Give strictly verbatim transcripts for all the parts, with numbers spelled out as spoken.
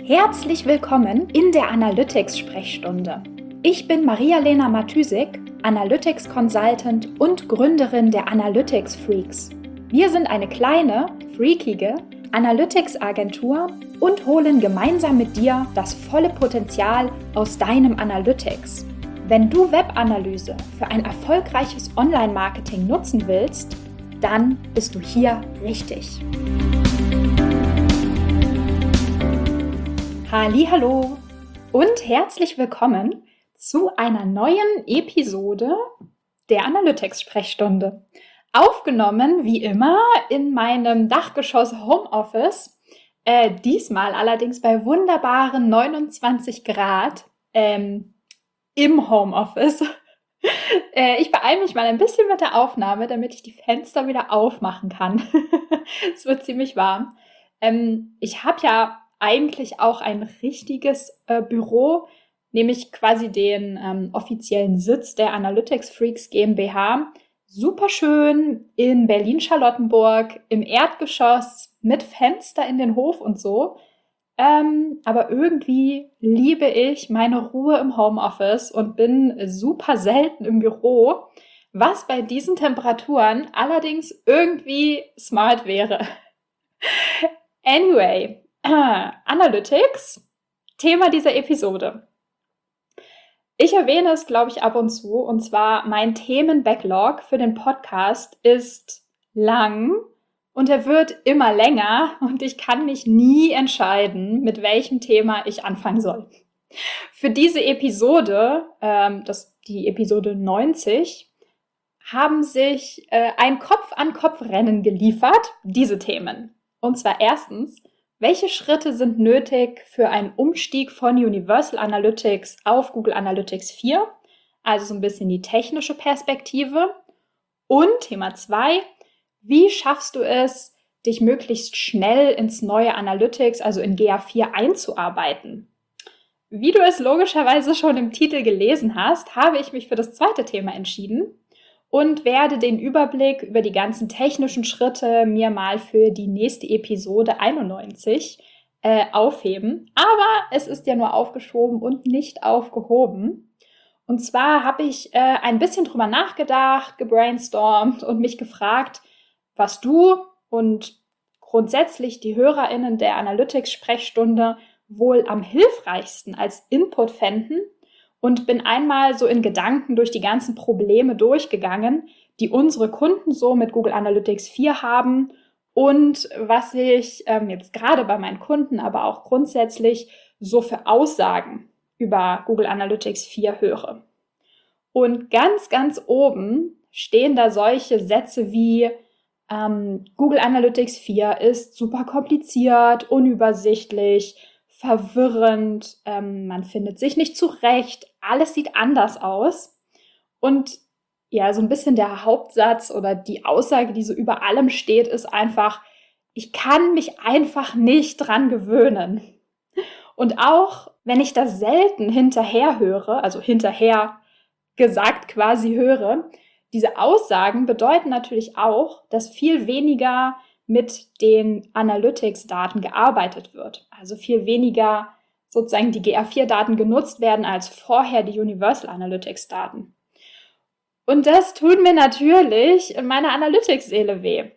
Herzlich willkommen in der Analytics-Sprechstunde. Ich bin Maria-Lena Matysik, Analytics Consultant und Gründerin der Analytics Freaks. Wir sind eine kleine, freakige Analytics-Agentur und holen gemeinsam mit dir das volle Potenzial aus deinem Analytics. Wenn du Webanalyse für ein erfolgreiches Online-Marketing nutzen willst, dann bist du hier richtig. Hallihallo und herzlich willkommen zu einer neuen Episode der Analytics-Sprechstunde. Aufgenommen, wie immer, in meinem Dachgeschoss Homeoffice, äh, diesmal allerdings bei wunderbaren neunundzwanzig Grad ähm, im Homeoffice. äh, ich beeile mich mal ein bisschen mit der Aufnahme, damit ich die Fenster wieder aufmachen kann. Es wird ziemlich warm. Ähm, ich habe ja eigentlich auch ein richtiges äh, Büro, nämlich quasi den ähm, offiziellen Sitz der Analytics Freaks GmbH. Super schön in Berlin-Charlottenburg, im Erdgeschoss, mit Fenster in den Hof und so. Ähm, aber irgendwie liebe ich meine Ruhe im Homeoffice und bin super selten im Büro, was bei diesen Temperaturen allerdings irgendwie smart wäre. Anyway, äh, Analytics, Thema dieser Episode. Ich erwähne es, glaube ich, ab und zu, und zwar mein Themen-Backlog für den Podcast ist lang und er wird immer länger und ich kann mich nie entscheiden, mit welchem Thema ich anfangen soll. Für diese Episode, ähm, das die Episode neunzig, haben sich äh, ein Kopf-an-Kopf-Rennen geliefert, diese Themen. Und zwar erstens, welche Schritte sind nötig für einen Umstieg von Universal Analytics auf Google Analytics vier? Also so ein bisschen die technische Perspektive. Und Thema zwei, wie schaffst du es, dich möglichst schnell ins neue Analytics, also in G A vier, einzuarbeiten? Wie du es logischerweise schon im Titel gelesen hast, habe ich mich für das zweite Thema entschieden und werde den Überblick über die ganzen technischen Schritte mir mal für die nächste Episode einundneunzig äh, aufheben. Aber es ist ja nur aufgeschoben und nicht aufgehoben. Und zwar habe ich äh, ein bisschen drüber nachgedacht, gebrainstormt und mich gefragt, was du und grundsätzlich die HörerInnen der Analytics-Sprechstunde wohl am hilfreichsten als Input fänden. Und bin einmal so in Gedanken durch die ganzen Probleme durchgegangen, die unsere Kunden so mit Google Analytics vier haben und was ich ähm, jetzt gerade bei meinen Kunden, aber auch grundsätzlich so für Aussagen über Google Analytics vier höre. Und ganz, ganz oben stehen da solche Sätze wie ähm, Google Analytics vier ist super kompliziert, unübersichtlich, verwirrend, ähm, man findet sich nicht zurecht, alles sieht anders aus. Und ja, so ein bisschen der Hauptsatz oder die Aussage, die so über allem steht, ist einfach, ich kann mich einfach nicht dran gewöhnen. Und auch, wenn ich das selten hinterher höre, also hinterher gesagt quasi höre, diese Aussagen bedeuten natürlich auch, dass viel weniger mit den Analytics-Daten gearbeitet wird. Also viel weniger sozusagen die G A vier Daten genutzt werden als vorher die Universal Analytics-Daten. Und das tut mir natürlich in meiner Analytics-Seele weh.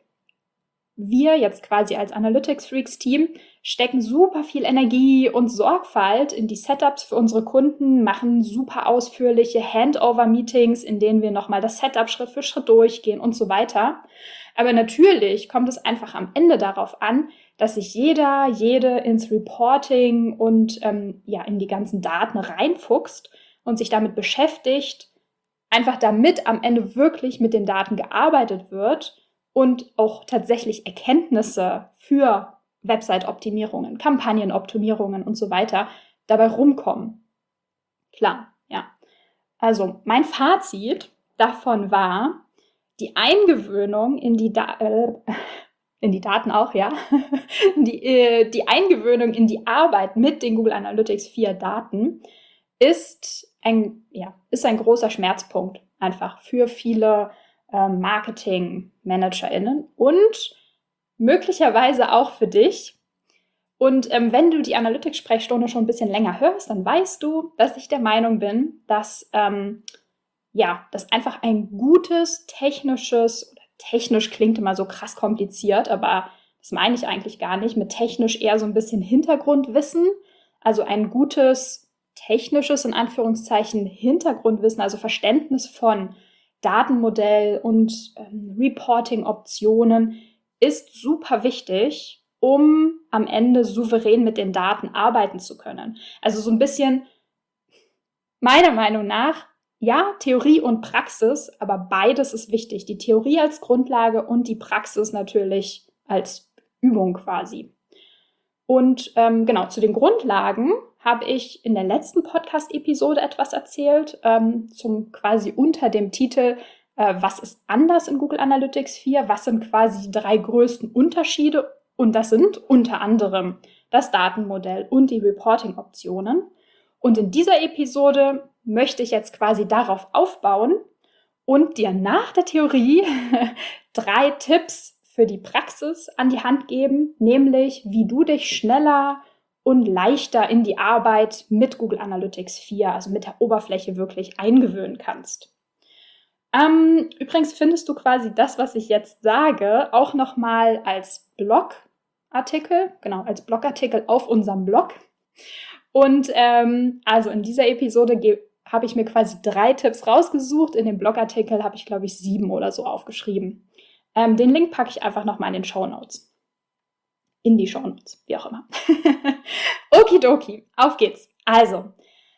Wir jetzt quasi als Analytics-Freaks-Team stecken super viel Energie und Sorgfalt in die Setups für unsere Kunden, machen super ausführliche Handover-Meetings, in denen wir nochmal das Setup Schritt für Schritt durchgehen und so weiter. Aber natürlich kommt es einfach am Ende darauf an, dass sich jeder, jede ins Reporting und ähm, ja, in die ganzen Daten reinfuchst und sich damit beschäftigt, einfach damit am Ende wirklich mit den Daten gearbeitet wird und auch tatsächlich Erkenntnisse für Website-Optimierungen, Kampagnenoptimierungen und so weiter dabei rumkommen. Klar, ja. Also mein Fazit davon war, die Eingewöhnung in die, da- äh, in die Daten auch, ja, die, äh, die Eingewöhnung in die Arbeit mit den Google Analytics vier Daten ist ein, ja, ist ein großer Schmerzpunkt einfach für viele äh, Marketing-ManagerInnen und möglicherweise auch für dich. Und ähm, wenn du die Analytics-Sprechstunde schon ein bisschen länger hörst, dann weißt du, dass ich der Meinung bin, dass ähm, ja, dass einfach ein gutes technisches, oder technisch klingt immer so krass kompliziert, aber das meine ich eigentlich gar nicht, mit technisch eher so ein bisschen Hintergrundwissen, also ein gutes technisches, in Anführungszeichen, Hintergrundwissen, also Verständnis von Datenmodell und ähm, Reporting-Optionen ist super wichtig, um am Ende souverän mit den Daten arbeiten zu können. Also so ein bisschen, meiner Meinung nach, ja, Theorie und Praxis, aber beides ist wichtig. Die Theorie als Grundlage und die Praxis natürlich als Übung quasi. Und ähm, genau, zu den Grundlagen habe ich in der letzten Podcast-Episode etwas erzählt, ähm, zum quasi unter dem Titel äh, Was ist anders in Google Analytics vier? Was sind quasi die drei größten Unterschiede? Und das sind unter anderem das Datenmodell und die Reporting-Optionen. Und in dieser Episode möchte ich jetzt quasi darauf aufbauen und dir nach der Theorie drei Tipps für die Praxis an die Hand geben, nämlich wie du dich schneller und leichter in die Arbeit mit Google Analytics vier, also mit der Oberfläche wirklich eingewöhnen kannst. Ähm, übrigens findest du quasi das, was ich jetzt sage, auch nochmal als Blogartikel, genau, als Blogartikel auf unserem Blog. Und ähm, also in dieser Episode ge- habe ich mir quasi drei Tipps rausgesucht. In dem Blogartikel habe ich, glaube ich, sieben oder so aufgeschrieben. Ähm, den Link packe ich einfach nochmal in den Shownotes. In die Shownotes, wie auch immer. Okidoki, auf geht's. Also,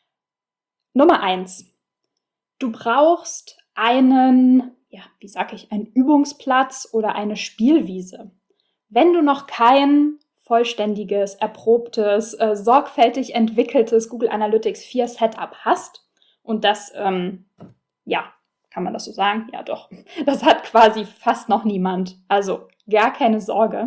Nummer eins. Du brauchst einen, ja, wie sag ich, einen Übungsplatz oder eine Spielwiese. Wenn du noch kein vollständiges, erprobtes, äh, sorgfältig entwickeltes Google Analytics vier Setup hast, und das, ähm, ja, kann man das so sagen? Ja, doch. Das hat quasi fast noch niemand. Also gar keine Sorge.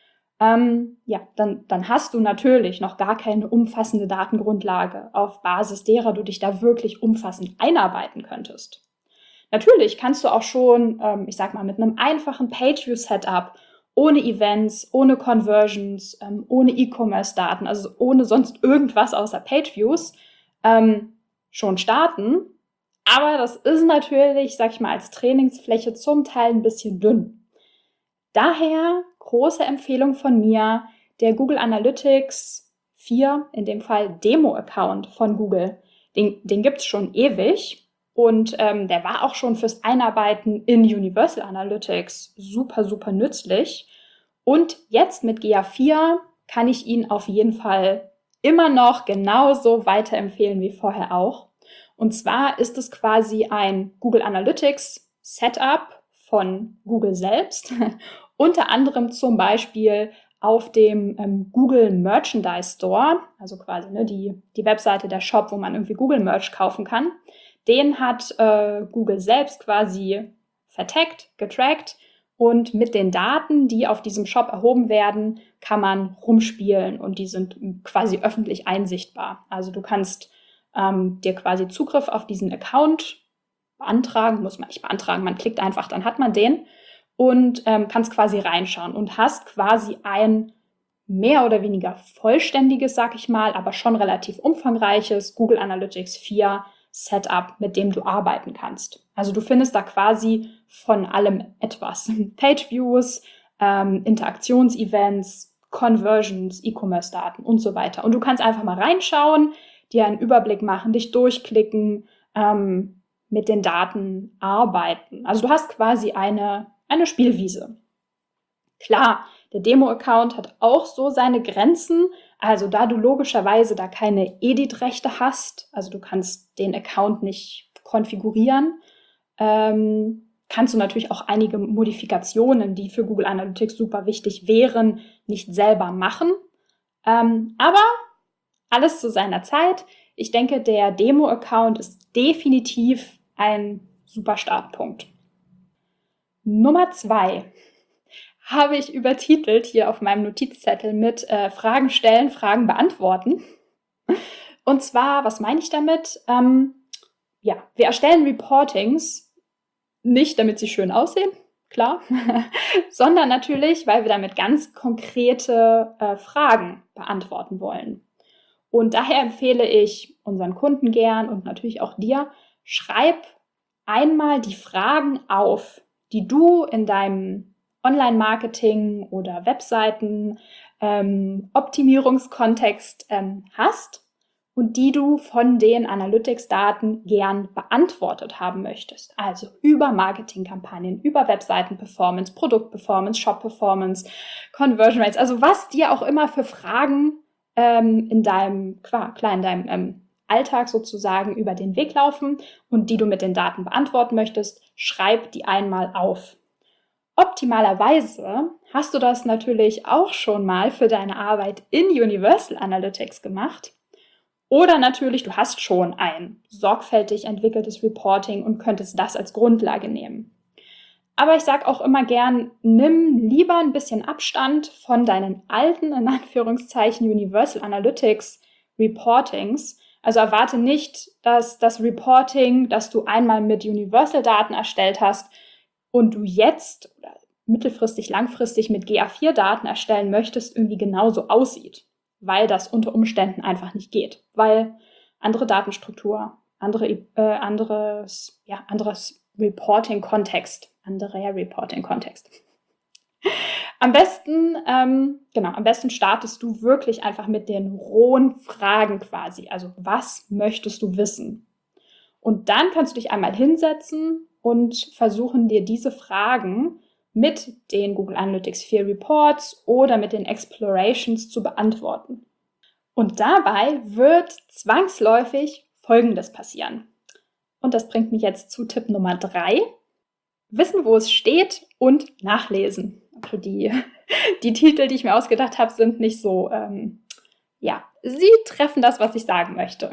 Ähm, ja, dann, dann hast du natürlich noch gar keine umfassende Datengrundlage, auf Basis derer du dich da wirklich umfassend einarbeiten könntest. Natürlich kannst du auch schon, ähm, ich sag mal, mit einem einfachen Pageview-Setup, ohne Events, ohne Conversions, ähm, ohne E-Commerce-Daten, also ohne sonst irgendwas außer Pageviews, ähm, schon starten. Aber das ist natürlich, sag ich mal, als Trainingsfläche zum Teil ein bisschen dünn. Daher große Empfehlung von mir, der Google Analytics vier, in dem Fall Demo-Account von Google. Den, den gibt es schon ewig und ähm, der war auch schon fürs Einarbeiten in Universal Analytics super, super nützlich. Und jetzt mit G A vier kann ich ihn auf jeden Fall immer noch genauso weiterempfehlen wie vorher auch. Und zwar ist es quasi ein Google Analytics Setup von Google selbst, unter anderem zum Beispiel auf dem ähm, Google Merchandise Store, also quasi ne, die, die Webseite, der Shop, wo man irgendwie Google Merch kaufen kann. Den hat äh, Google selbst quasi vertaggt, getrackt und mit den Daten, die auf diesem Shop erhoben werden, kann man rumspielen und die sind quasi öffentlich einsichtbar. Also du kannst ähm, dir quasi Zugriff auf diesen Account beantragen, muss man nicht beantragen, man klickt einfach, dann hat man den und ähm, kannst quasi reinschauen und hast quasi ein mehr oder weniger vollständiges, sag ich mal, aber schon relativ umfangreiches Google Analytics vier Setup, mit dem du arbeiten kannst. Also du findest da quasi von allem etwas. Page-Views, ähm, Interaktionsevents, Conversions, E-Commerce-Daten und so weiter. Und du kannst einfach mal reinschauen, dir einen Überblick machen, dich durchklicken, ähm, mit den Daten arbeiten. Also du hast quasi eine, eine Spielwiese. Klar, der Demo-Account hat auch so seine Grenzen. Also da du logischerweise da keine Edit-Rechte hast, also du kannst den Account nicht konfigurieren, ähm, kannst du natürlich auch einige Modifikationen, die für Google Analytics super wichtig wären, nicht selber machen. Ähm, aber alles zu seiner Zeit. Ich denke, der Demo-Account ist definitiv ein super Startpunkt. Nummer zwei habe ich übertitelt hier auf meinem Notizzettel mit äh, Fragen stellen, Fragen beantworten. Und zwar, was meine ich damit? Ähm, ja, wir erstellen Reportings nicht, damit sie schön aussehen, klar, sondern natürlich, weil wir damit ganz konkrete äh, Fragen beantworten wollen. Und daher empfehle ich unseren Kunden gern und natürlich auch dir, schreib einmal die Fragen auf, die du in deinem Online-Marketing oder Webseiten ähm, Optimierungskontext ähm, hast und die du von den Analytics-Daten gern beantwortet haben möchtest. Also über Marketingkampagnen, über Webseiten-Performance, Produkt-Performance, Shop-Performance, Conversion Rates, also was dir auch immer für Fragen ähm, in deinem, klar, in deinem ähm, Alltag sozusagen über den Weg laufen und die du mit den Daten beantworten möchtest, schreib die einmal auf. Optimalerweise hast du das natürlich auch schon mal für deine Arbeit in Universal Analytics gemacht. Oder natürlich, du hast schon ein sorgfältig entwickeltes Reporting und könntest das als Grundlage nehmen. Aber ich sage auch immer gern, nimm lieber ein bisschen Abstand von deinen alten, in Anführungszeichen, Universal Analytics Reportings. Also erwarte nicht, dass das Reporting, das du einmal mit Universal-Daten erstellt hast und du jetzt oder mittelfristig, langfristig mit G A vier Daten erstellen möchtest, irgendwie genauso aussieht, weil das unter Umständen einfach nicht geht, weil andere Datenstruktur, andere, äh, anderes, ja, anderes Reporting-Kontext, anderer Reporting-Kontext. Am besten, ähm, genau, am besten startest du wirklich einfach mit den rohen Fragen quasi. Also was möchtest du wissen? Und dann kannst du dich einmal hinsetzen und versuchen, dir diese Fragen mit den Google Analytics vier Reports oder mit den Explorations zu beantworten. Und dabei wird zwangsläufig Folgendes passieren. Und das bringt mich jetzt zu Tipp Nummer drei. Wissen, wo es steht und nachlesen. Also die, die Titel, die ich mir ausgedacht habe, sind nicht so, ähm, ja, sie treffen das, was ich sagen möchte.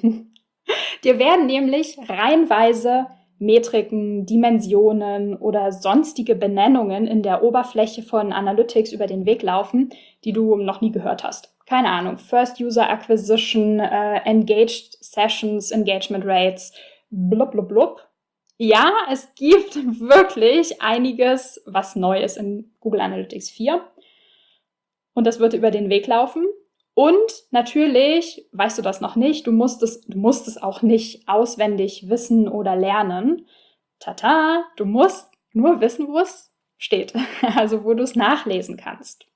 Dir werden nämlich reihenweise Metriken, Dimensionen oder sonstige Benennungen in der Oberfläche von Analytics über den Weg laufen, die du noch nie gehört hast. Keine Ahnung, First User Acquisition, äh, Engaged Sessions, Engagement Rates, blub, blub, blub. Ja, es gibt wirklich einiges, was neu ist in Google Analytics vier. Und das wird über den Weg laufen. Und natürlich, weißt du das noch nicht, du musst es, du musst es auch nicht auswendig wissen oder lernen. Tata, du musst nur wissen, wo es steht, also wo du es nachlesen kannst.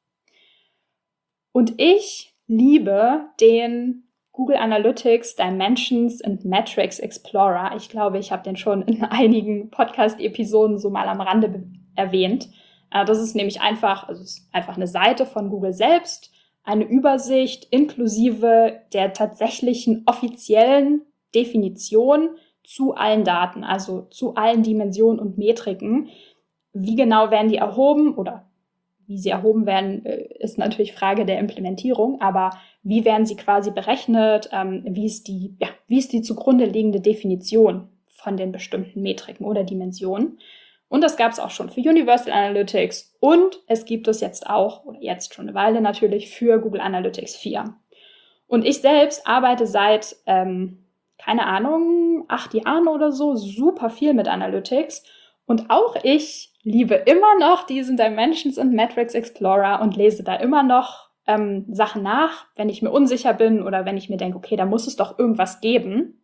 Und ich liebe den Google Analytics Dimensions and Metrics Explorer. Ich glaube, ich habe den schon in einigen Podcast-Episoden so mal am Rande be- erwähnt. Das ist nämlich einfach, also es ist einfach eine Seite von Google selbst, eine Übersicht inklusive der tatsächlichen offiziellen Definition zu allen Daten, also zu allen Dimensionen und Metriken. Wie genau werden die erhoben oder wie sie erhoben werden, ist natürlich Frage der Implementierung, aber wie werden sie quasi berechnet, wie ist die, ja, wie ist die zugrunde liegende Definition von den bestimmten Metriken oder Dimensionen. Und das gab es auch schon für Universal Analytics und es gibt es jetzt auch, oder jetzt schon eine Weile natürlich, für Google Analytics vier. Und ich selbst arbeite seit, ähm, keine Ahnung, acht Jahren oder so super viel mit Analytics und auch ich liebe immer noch diesen Dimensions and Metrics Explorer und lese da immer noch ähm, Sachen nach, wenn ich mir unsicher bin oder wenn ich mir denke, okay, da muss es doch irgendwas geben.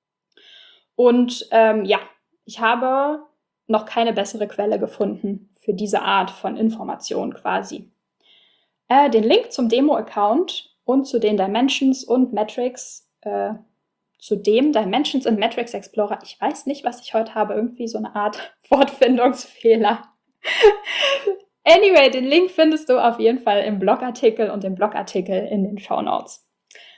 Und ähm, ja, ich habe noch keine bessere Quelle gefunden für diese Art von Information quasi. Äh, den Link zum Demo-Account und zu den Dimensions und Metrics, äh, zu dem Dimensions and Metrics Explorer, ich weiß nicht, was ich heute habe, irgendwie so eine Art Wortfindungsfehler. Anyway, den Link findest du auf jeden Fall im Blogartikel und im Blogartikel in den Shownotes.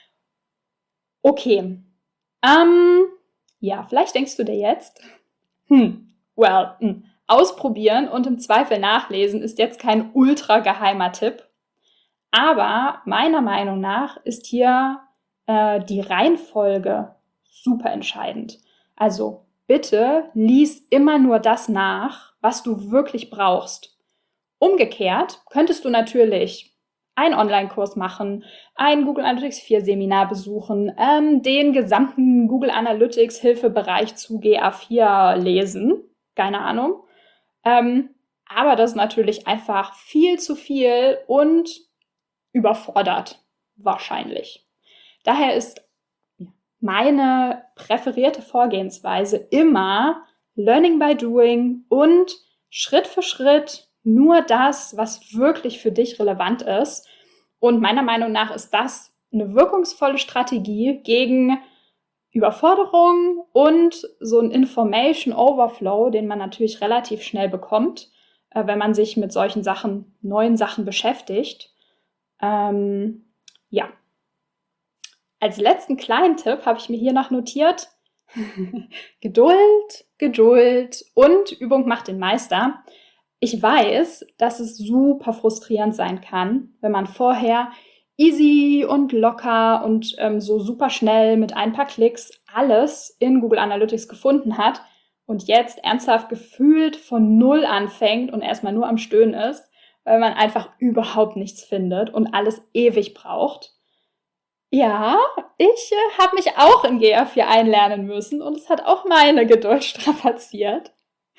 Okay, ähm, ja, vielleicht denkst du dir jetzt, hm, well, mh, ausprobieren und im Zweifel nachlesen ist jetzt kein ultra geheimer Tipp, aber meiner Meinung nach ist hier äh, die Reihenfolge super entscheidend. Also bitte lies immer nur das nach, was du wirklich brauchst. Umgekehrt könntest du natürlich einen Online-Kurs machen, ein Google Analytics vier Seminar besuchen, ähm, den gesamten Google Analytics Hilfebereich zu G A vier lesen, keine Ahnung. Ähm, Aber das ist natürlich einfach viel zu viel und überfordert, wahrscheinlich. Daher ist meine präferierte Vorgehensweise immer Learning by Doing und Schritt für Schritt nur das, was wirklich für dich relevant ist. Und meiner Meinung nach ist das eine wirkungsvolle Strategie gegen Überforderung und so ein Information Overflow, den man natürlich relativ schnell bekommt, äh, wenn man sich mit solchen Sachen, neuen Sachen beschäftigt. Ähm, ja. Als letzten kleinen Tipp habe ich mir hier noch notiert, Geduld, Geduld und Übung macht den Meister. Ich weiß, dass es super frustrierend sein kann, wenn man vorher easy und locker und ähm, so super schnell mit ein paar Klicks alles in Google Analytics gefunden hat und jetzt ernsthaft gefühlt von Null anfängt und erstmal nur am Stöhnen ist, weil man einfach überhaupt nichts findet und alles ewig braucht. Ja, ich äh, habe mich auch in G A vier einlernen müssen und es hat auch meine Geduld strapaziert.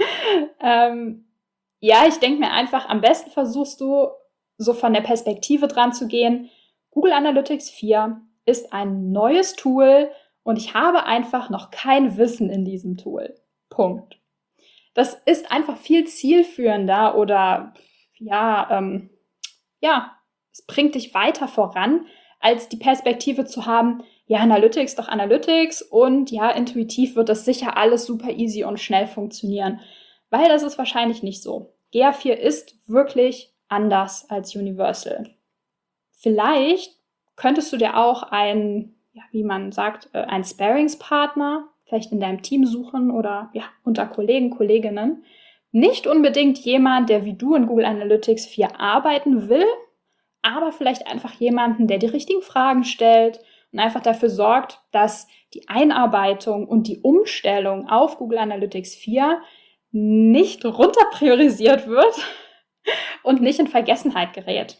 ähm, ja, ich denke mir einfach, am besten versuchst du, so von der Perspektive dran zu gehen, Google Analytics vier ist ein neues Tool und ich habe einfach noch kein Wissen in diesem Tool. Punkt. Das ist einfach viel zielführender oder ja, ähm, ja, es bringt dich weiter voran, als die Perspektive zu haben, ja, Analytics doch Analytics und ja, intuitiv wird das sicher alles super easy und schnell funktionieren. Weil das ist wahrscheinlich nicht so. G A vier ist wirklich anders als Universal. Vielleicht könntest du dir auch einen, ja, wie man sagt, einen Sparingspartner vielleicht in deinem Team suchen oder ja, unter Kollegen, Kolleginnen. Nicht unbedingt jemand, der wie du in Google Analytics vier arbeiten will, aber vielleicht einfach jemanden, der die richtigen Fragen stellt und einfach dafür sorgt, dass die Einarbeitung und die Umstellung auf Google Analytics vier nicht runterpriorisiert wird und nicht in Vergessenheit gerät.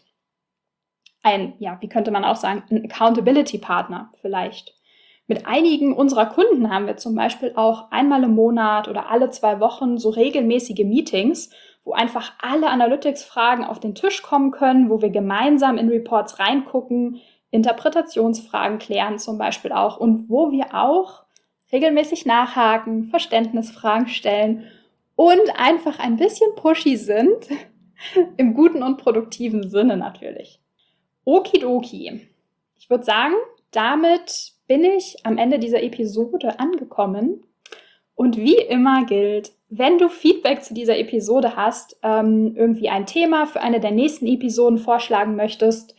Ein, ja, wie könnte man auch sagen, ein Accountability-Partner vielleicht. Mit einigen unserer Kunden haben wir zum Beispiel auch einmal im Monat oder alle zwei Wochen so regelmäßige Meetings, wo einfach alle Analytics-Fragen auf den Tisch kommen können, wo wir gemeinsam in Reports reingucken, Interpretationsfragen klären zum Beispiel auch und wo wir auch regelmäßig nachhaken, Verständnisfragen stellen und einfach ein bisschen pushy sind, im guten und produktiven Sinne natürlich. Okidoki. Ich würde sagen, damit bin ich am Ende dieser Episode angekommen. Und wie immer gilt, wenn du Feedback zu dieser Episode hast, ähm, irgendwie ein Thema für eine der nächsten Episoden vorschlagen möchtest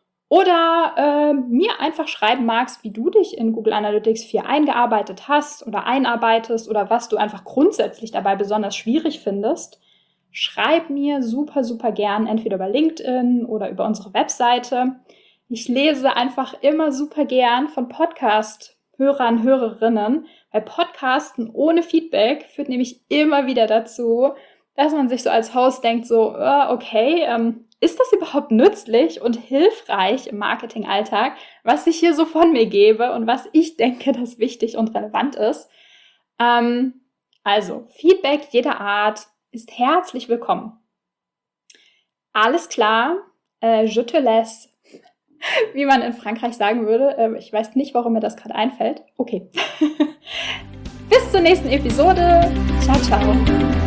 oder äh, mir einfach schreiben magst, wie du dich in Google Analytics vier eingearbeitet hast oder einarbeitest oder was du einfach grundsätzlich dabei besonders schwierig findest, schreib mir super, super gern, entweder über LinkedIn oder über unsere Webseite. Ich lese einfach immer super gern von Podcast-Hörern, Hörerinnen, weil Podcasten ohne Feedback führt nämlich immer wieder dazu, dass man sich so als Host denkt, so, okay, ähm, ist das überhaupt nützlich und hilfreich im Marketingalltag, was ich hier so von mir gebe und was ich denke, das wichtig und relevant ist. Ähm, also, Feedback jeder Art ist herzlich willkommen. Alles klar, äh, je te laisse, wie man in Frankreich sagen würde. Äh, ich weiß nicht, warum mir das gerade einfällt. Okay. Bis zur nächsten Episode. Ciao, ciao.